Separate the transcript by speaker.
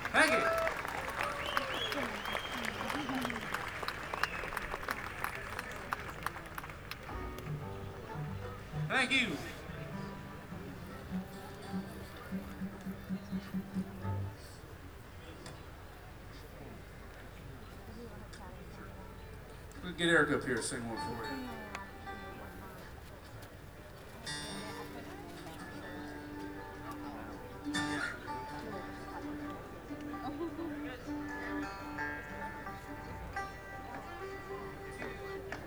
Speaker 1: Thank you. Thank you. We'll get Eric up here to sing one for you.